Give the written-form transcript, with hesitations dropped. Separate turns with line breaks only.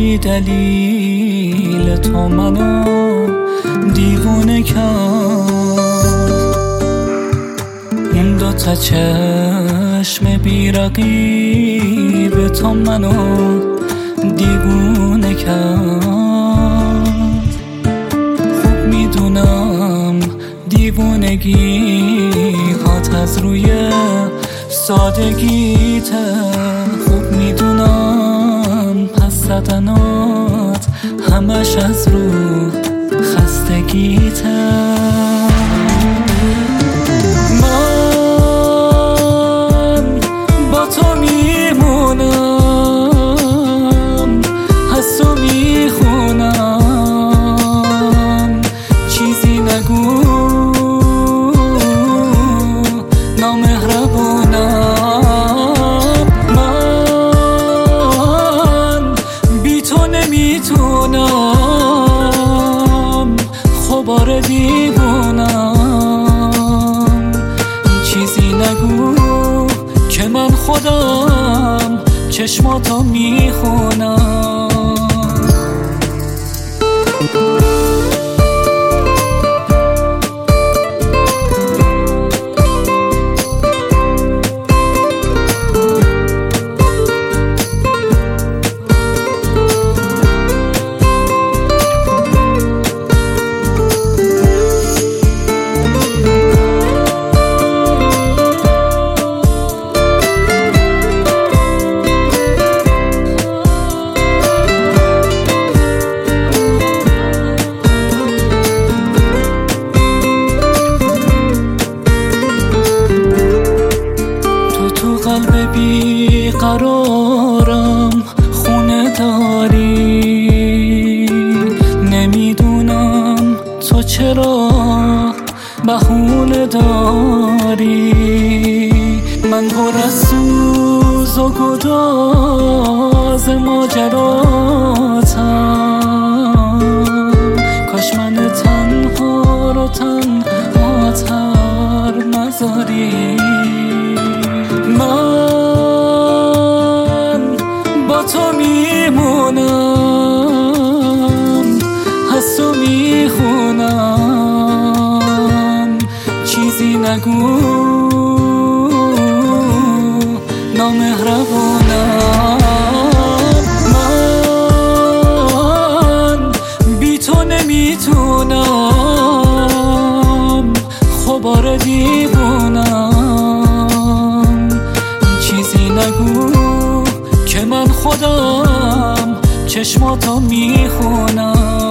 بی دلیل تو منو دیوونه کرد. این دوتا چشم بی رقیب تو منو دیوونه کرد. خوب میدونم دیوونگی هات از روی سادگیته. خوب میدونم پس زدنات همش از رو خستگیته. من با تو میمونم، حس و میخونم، چیزی نگو نامهربونم. من بی تو نمیتونم، خبار دیوونم. چیزی نگو که من خودم چشماتو میخونم. قلب بی قرارم خونه داری، نمیدونم تو چرا بهونه داری. من پر از سوز و گداز ماجراتم، کاش من تنها رو تنهاتر نذاری. من با تو میمونم، حس و میخونم، چیزی نگو نامهربونم. من بی تو نمیتونم، خبار دیوونم. چیزی نگو که من خودم چشماتو میخونم.